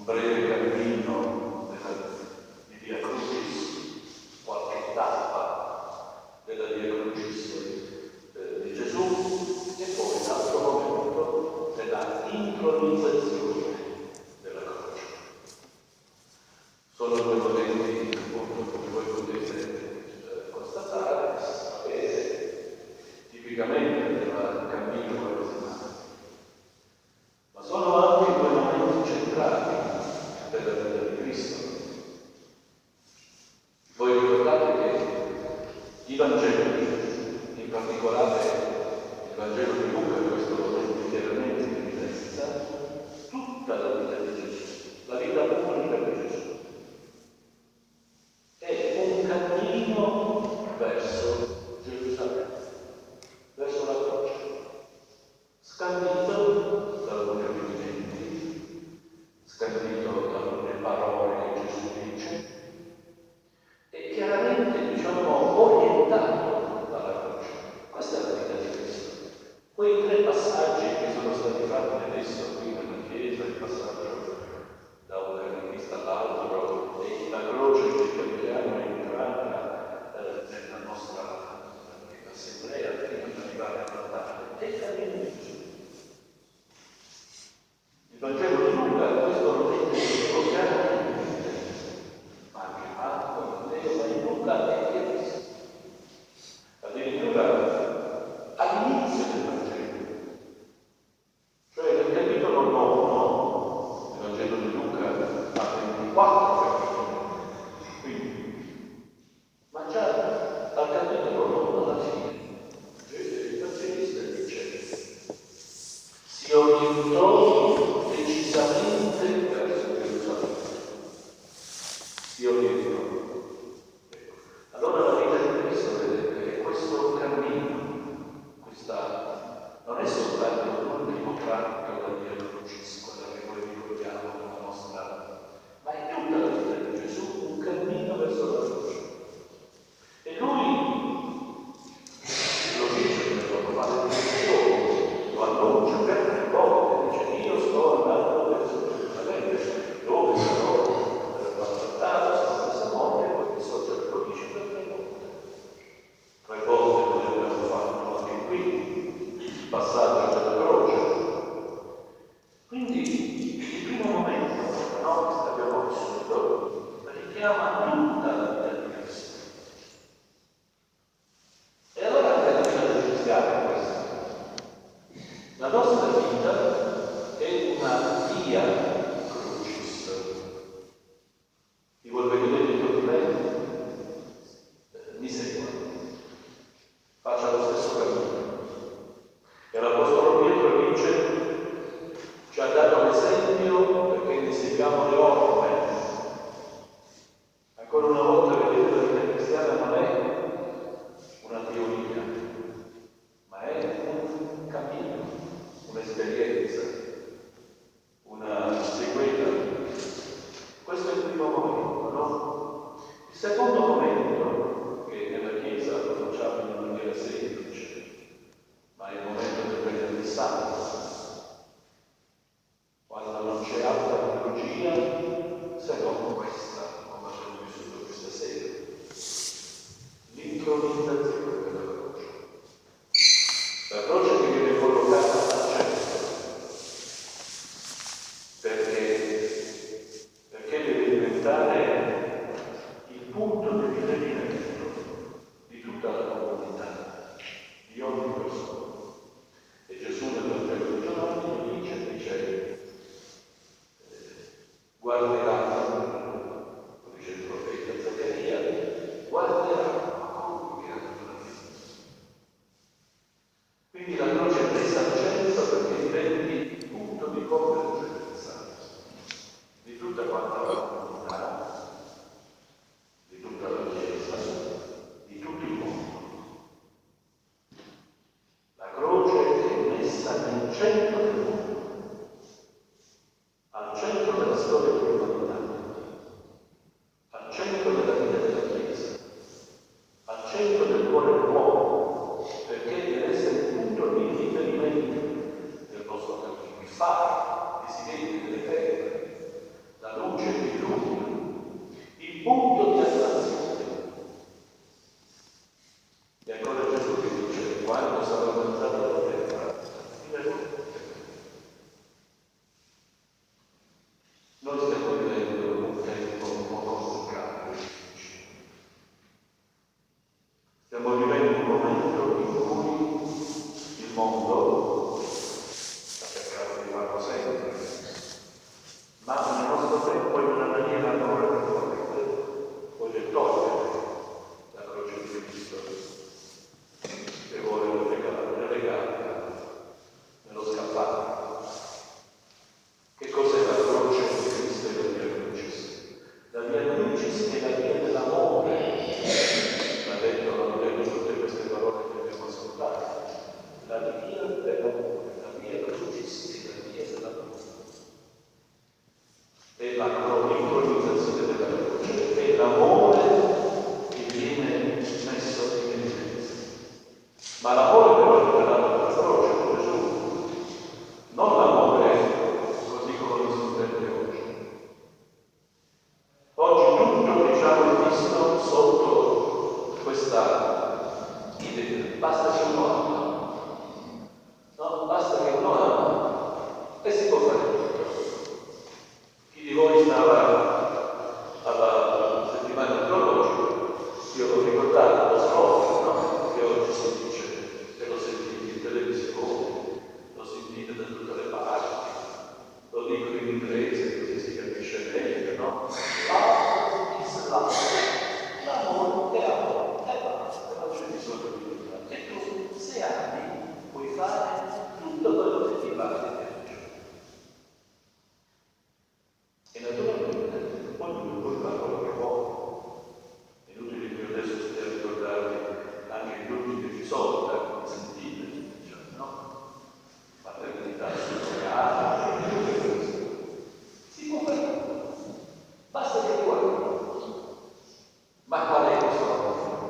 breve cammino di Via Crucis, qualche tappa della Via Crucis di Gesù, e poi l'altro momento della intronizzazione della croce. Sono due momenti, appunto, come voi potete constatare, sapere, tipicamente del cammino quaresimale. Ma sono anche due momenti centrali della vita di Cristo. Voi ricordate che i Vangeli, in particolare il Vangelo di Luca, questo lo mette chiaramente in evidenza, tutta la vita di Gesù, la vita pubblica di Gesù, è un cammino verso Gerusalemme, verso la croce, scandito da alcuni avvenimenti, scandito da alcune parole che Gesù dice, e chiaramente, orientato dalla croce. Questa è la vita di Cristo. Quei tre passaggi che sono stati fatti adesso qui nella Chiesa, il passaggio da un canonicista all'altro e la croce che pian piano entrata nella nostra assemblea prima di arrivare all'altare, è il cammino di Gesù. Il Vangelo di Luca questo lo mette chiaramente, ma anche Marco, Matteo, ma in Luca è chiarissimo. Addirittura all'inizio del Vangelo, cioè nel capitolo 9, il Vangelo di Luca ha 24 capitoli, quindi, ma già al capitolo 9 alla fine, il evangelista dice: si orientò decisamente verso Gerusalemme. Si orientò. Allora la vita di Cristo, vedete, è questo cammino, non è soltanto l'ultimo tratto della Via Crucis, quella che noi ricordiamo nella nostra, ma è tutta la vita di Gesù, un cammino verso la croce. E lui lo dice nelle sue manifestazioni, lo annuncia per 3 volte, dice: io sto andando verso Gerusalemme, dove sarò maltrattato, sarò messa a morte, poi risorgere, lo dice per 3 volte. 3 volte noi abbiamo fatto anche qui il passaggio della croce. Quindi il primo momento, no, che abbiamo vissuto, richiama tutta la vita di Cristo. E allora che la vita del cristiano è questa? La nostra vita è una via crucis. Chi vuol vedere il mio problema? Mi segua. Faccia lo stesso cammino. E l'Apostolo Pietro dice: ci ha dato l'esempio perché ne seguiamo le orme. Ancora una volta, vedete, la vita cristiana non è una teoria, ma è un cammino, un'esperienza, una seguita. Questo è il primo momento, no? Il secondo momento, che nella Chiesa lo facciamo in maniera semplice, ma è il momento del venerdì santo, quando non c'è altra teologia se non questa, come abbiamo vissuto questa sera. L'intronizzazione della croce. La croce che viene collocata al centro. Perché deve diventare il punto di riferimento di tutta la comunità, di ogni persona. E Gesù nel Vangelo di Giovanni lo dice, guarderanno, lo dice il profeta Zaccaria, guarderanno a colui che hanno la vita. Quindi la croce è presa al centro perché diventi il punto di convergenza di tutta quanta la comunità, di tutta la Chiesa, di tutto il mondo. La croce è messa nel centro del mondo, al centro della storia dell'umanità, al centro della vita della Chiesa, al centro del cuore dell'uomo, perché deve essere il punto di riferimento del nostro cammino, il faro che si vede nelle pecore, è la incronizzazione della croce, è l'amore che viene messo in evidenza. Ma l'amore però è rivelato dalla croce di Gesù, non l'amore così come lo si intende oggi. Oggi tutto, diciamo, è visto sotto questa idea. Basta che uno ama. No? Basta che uno ama e si può fare tutto. Chi di voi stava alla settimana teologica, io l'ho ricordato, lo scopo, no? Che oggi si dice, e lo sentite in televisione, lo sentite da tutte le parti, lo dico in inglese così si capisce meglio, no? Love is love. L'amore è amore, e basta, non c'è bisogno di nulla. E tu, se ami, puoi fare tutto quello che ti pare di piace. E naturalmente ognuno può fare quello che vuole. È inutile che io adesso stia a ricordarvi anche gli ultimi episodi da sentire, cioè, no? Paternità surrogata, e tutte queste. Si può fare tutto. Basta che vuoi. Ma qual è questo amore?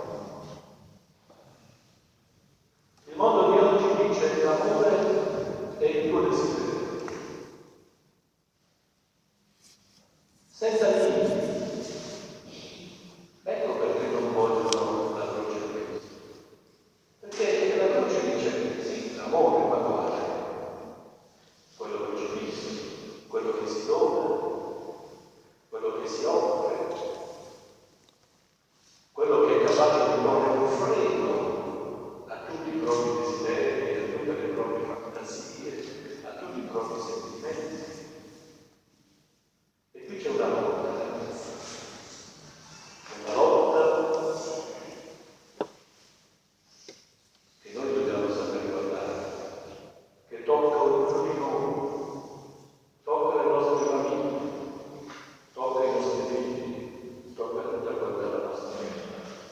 Il mondo di oggi dice che l'amore è il tuo desiderio. Senza limiti. Ecco perché non vogliono la croce di Cristo. Perché la croce dice sì, l'amore, ma quale? Quello che c'è visto, quello che si dona, quello che si offre, quello che è capace di porre un freno a tutti i propri desideri, a tutte le proprie fantasie, a tutti i propri sentimenti. E qui c'è una lotta che noi dobbiamo sempre ricordare, che tocca ognuno di noi, tocca le nostre famiglie, tocca i nostri figli, tocca tutta quella la nostra vita.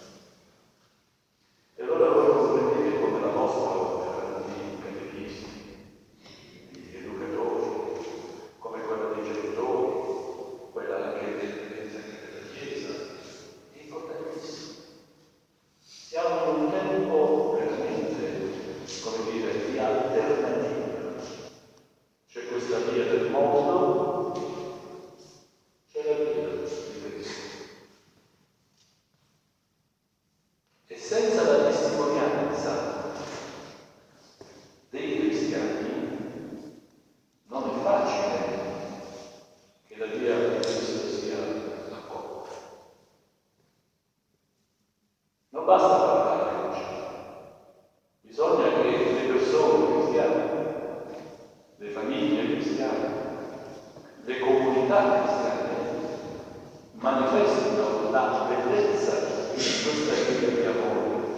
E allora voi comprendete come la nostra opera di catechisti, di educatori, come quella dei genitori, quella anche della Chiesa, è importantissima. Siamo in un tempo veramente, come dire, di alternativa. C'è questa via del mondo, c'è la via di Cristo. E senza la testimonianza dei cristiani non è facile che la via di Cristo sia accolta. Non basta parlare oggi, bisogna che le persone cristiane, le famiglie cristiane, le comunità cristiane manifestino la bellezza di questa vita di amore,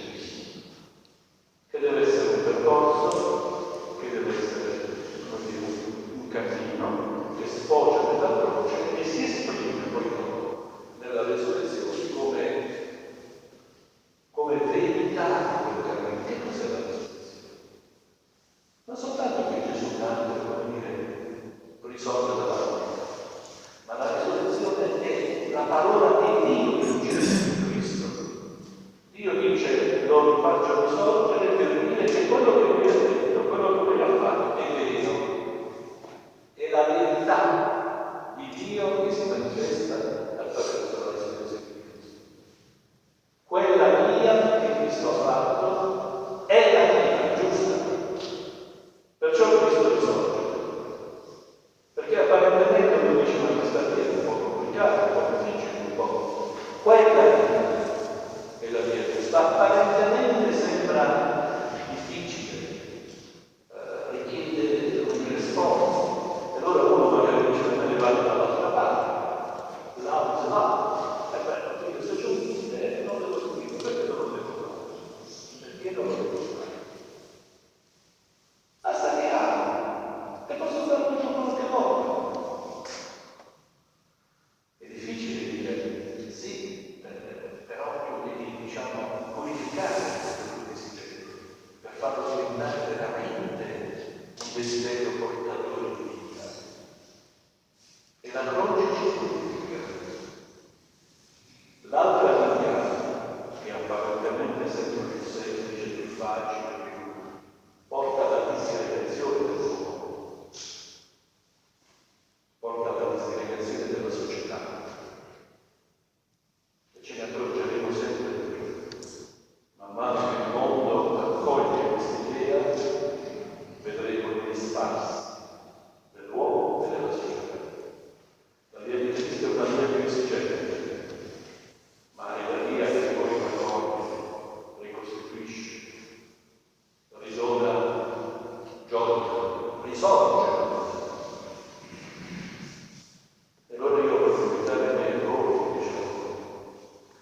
che deve essere un percorso, che deve essere un cammino che sfocia nella croce e si esprime poi dopo nella resurrezione come verità di quel cammino. Che cos'è la resurrezione? Non soltanto che Gesù tanto, come dire, risorge dalla morte, ma la resurrezione è la parola di Dio che Gesù Cristo. Dio dice, lo faccio risorgere per dire che quello che lui ha detto, quello che lui ha fatto è vero. È la verità di Dio che si manifesta attraverso la resurrezione di Cristo. Quella via che Cristo ha fatto è la via giusta. Perciò Cristo risorge. Perché apparentemente uno dice, ma questa via è un po' complicata, un po' difficile, un po'. Quella via è la via giusta. Apparentemente sembra la croce ci purifica. L'altra via, che apparentemente sembra più semplice, più facile, porta alla disgregazione dell'uomo, porta alla disgregazione della società. E ce ne accorgeremo sempre di più. Man mano che il mondo accoglie questa idea, vedremo gli spazi dell'uomo e della società. La via di Cristo è una via più esigente, ma è la via che poi raccoglie, ricostituisce, risona, gioia, risorge. E allora io voglio invitare a me e voi, diciamo,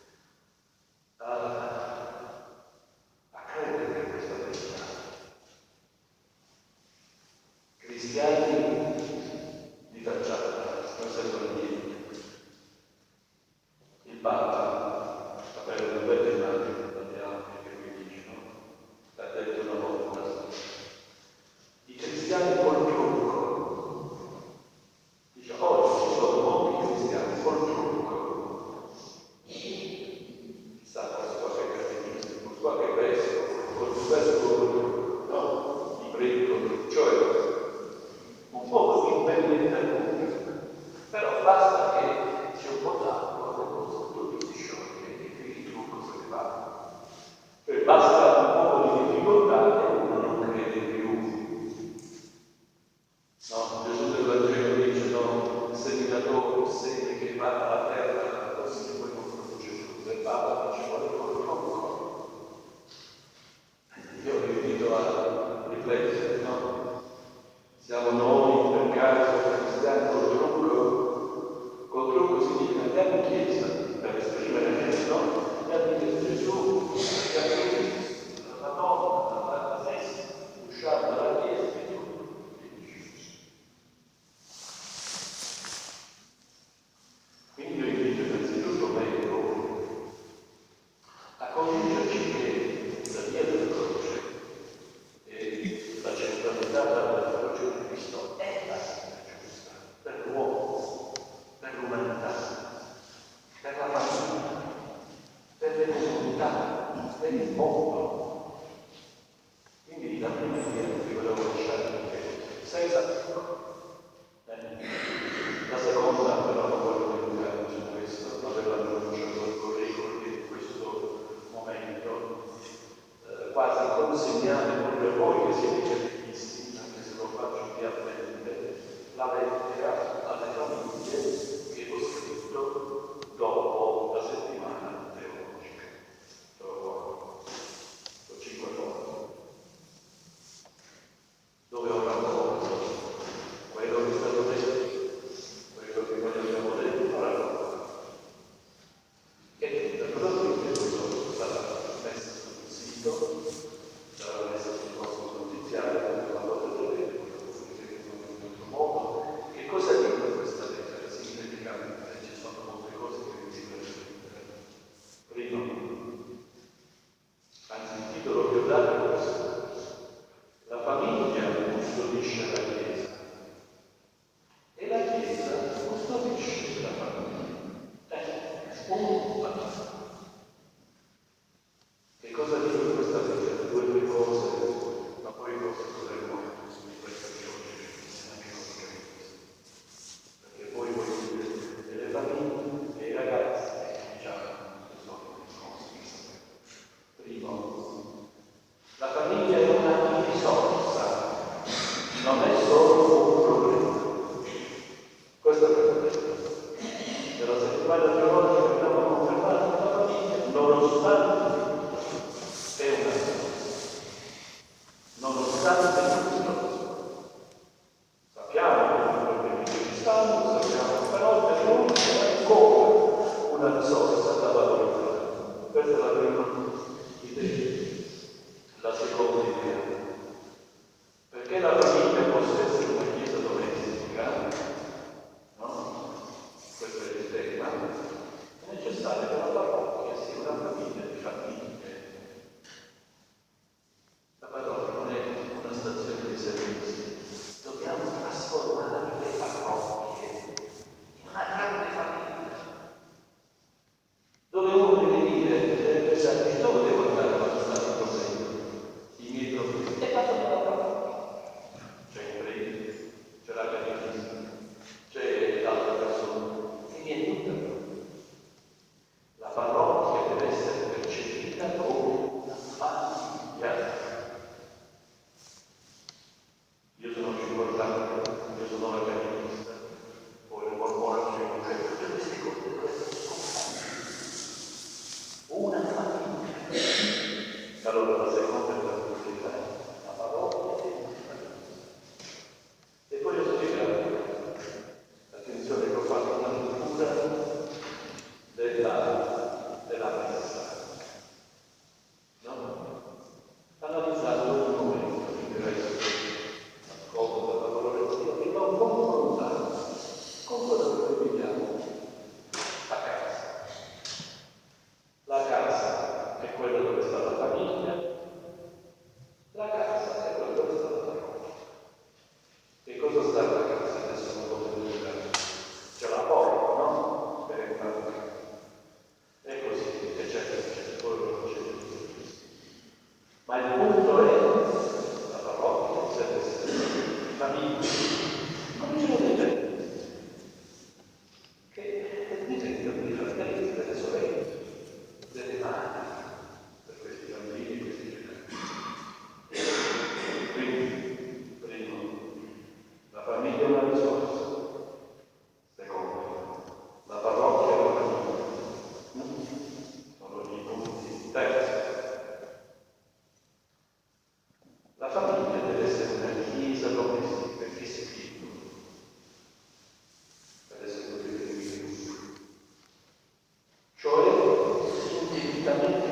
a credere in questa verità. Cristiani di facciata, non servono niente. Il Papa, avere una bella immagine dalle altre che lui dice, no? L'ha detto una volta. I cristiani col trucco. Dice, oggi ci sono molti cristiani col trucco. Chissà, qualche catechismo, qualche vescovo, col vescovo, no? Di bricco, cioè un po' di impelletta pubblica. Però basta che sia un po' d'acqua, le cose tutti si scioglie e quindi il trucco se ne va. Cioè basta un po' di difficoltà e uno non crede più. No, Gesù del Vangelo dice, no, il seminatore, il seme che va dalla terra, così che poi non produce frutto. E Papa dice, vuole col tronco. Io vi invito a riflettere, no? Siamo noi, per caso, cristiani col trucco? Col trucco significa andiamo in chiesa per esprimere Gesù, no? Andiamo in chiesa Gesù, andiamo in chiesa, la Madonna, la messa, usciamo dalla chiesa e tutto. Quindi io invito innanzitutto me e voi a convincerci che la via della croce e la centralità della croce di Cristo è la via giusta per l'uomo, per l'umanità, per la famiglia, per le comunità, per il mondo. Quindi la prima via che volevo lasciare è senza trucco. La seconda però non voglio dilungarmi su questo, non ve l'annuncio, vorrei cogliere in questo momento quasi consegnare pure voi che siete catechisti, anche se lo faccio piattamente, la lettera alle famiglie che ho scritto dopo la settimana teologica. Dopo 5 volte, dove ho raccolto quello che è stato detto, quello che noi abbiamo detto, ho raccolto. E naturalmente questo sarà messo sul sito, sarà messo sul vostro notiziario, per la potete vedere, poi lo pubblicheremo in un altro modo. Che cosa dice questa lettera? Significativamente ci sono molte cose che vi dico. Primo, anzi il titolo che ho dato è questo: la famiglia custodisce la Chiesa e la Chiesa custodisce la famiglia. Che cosa dice questa lettera? 2 o 3 cose, ma poi forse dovremmo rifletterci oggi perché poi voi siete delle famiglie e i ragazzi diciamo che sono le cose. Primo, la famiglia è una risorsa, non è solo un problema. Questo è il problema. Nella settimana teologica abbiamo confermato che la famiglia, nonostante tutto, è una risorsa. Nonostante tutto, sappiamo che i problemi ci stanno, sappiamo però per noi è ancora una risorsa da valorizzare. Questa è la prima idea. La seconda idea, perché la famiglia possa essere una chiesa domestica, no? Questo è il tema.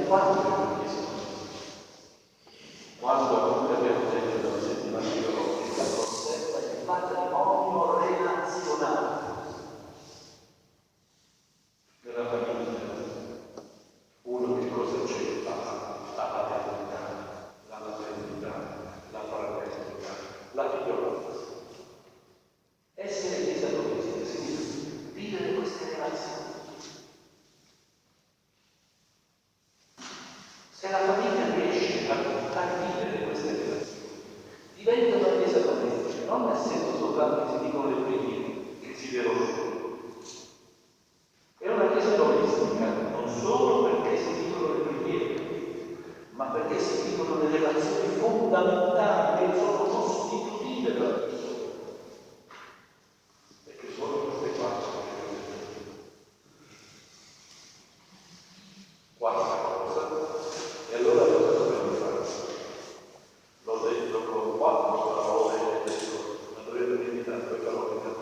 quando è chiesto? Quando appunto abbiamo detto dalla settimana teologica, conserva il patrimonio relazionale della famiglia. Uno che cosa c'è? La paternità, la maternità, la fraternità, la figliolanza. Essere chiesa domestica significa vivere queste relazioni. Se la famiglia riesce a vivere queste relazioni, diventa una chiesa domestica, non nel senso soltanto che si dicono le preghiere, che si vedono. È una chiesa domestica non solo perché si dicono le preghiere, ma perché si dicono le relazioni fondamentali che sono costitutive della persona. Perché sono queste quattro che ho detto. Quarta cosa. E allora cosa dobbiamo fare? L'ho detto con quattro parole, ma dovete limitare quelle parole che hanno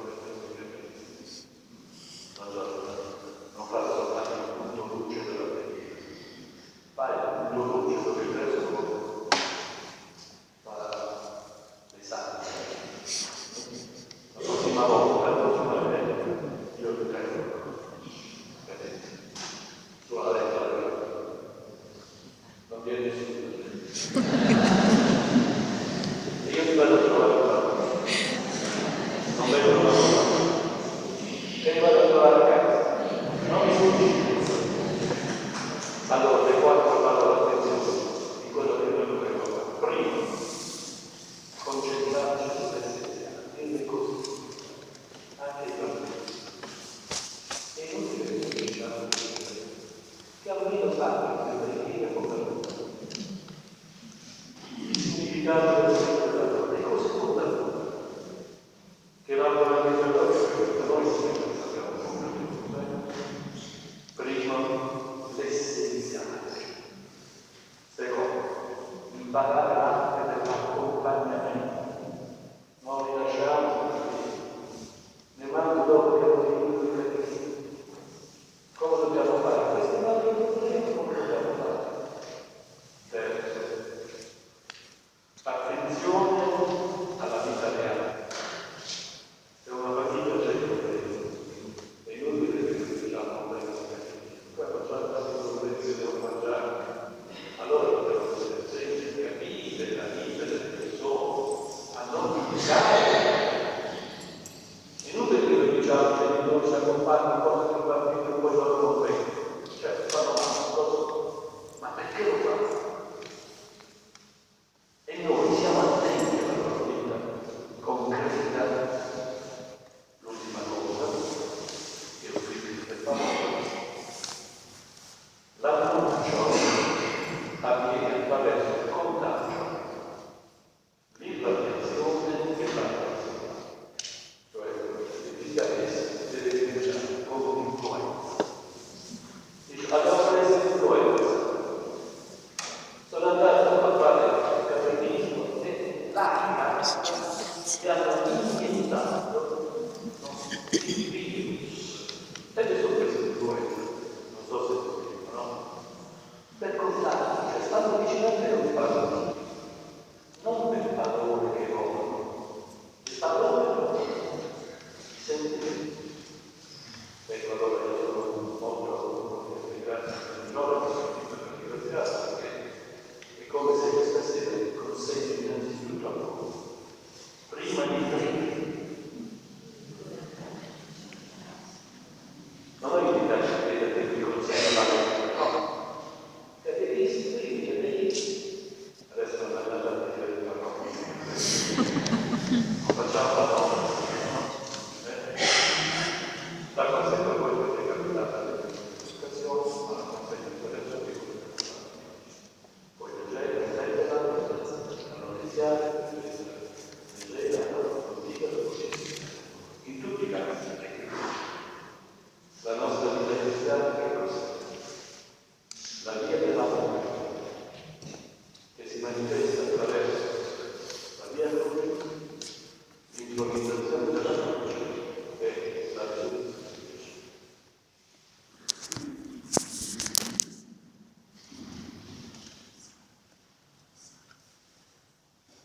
non fare soltanto il punto luce della preghiera. Fare il punto luce dove il resto fa le sante. La prossima volta, io vi prego, sulla lettera non viene nessuno. E io ti vado a trovare non vedo una cosa. E mi vado a trovare a casa. Non mi sfuggisce. Allora, le quattro parole attenzione di quello che noi dovremmo fare. Primo, concentrarci sull'essenziale, dire così, anche i bambini. E inutile che diciamo che almeno sanno che le preghiere fondamentali. Il significato delle cose fondamentali. Che vanno anche per noi sempre sappiamo fondamentali. Primo, l'essenziale. Secondo, imparare l'arte dell'accompagnamento. Non li lasciamo ne mando dopo che hanno finito di capire. Come dobbiamo fare? Questi vari problemi come dobbiamo fare? Terzo, attenzione alla vita reale. Se una famiglia c'è il problema, è inutile che diciamo bene, quando c'è il problema che devo mangiare, allora dobbiamo essere semplici, capire la vita delle persone, a non giudicare. È inutile che noi diciamo che non si accompagna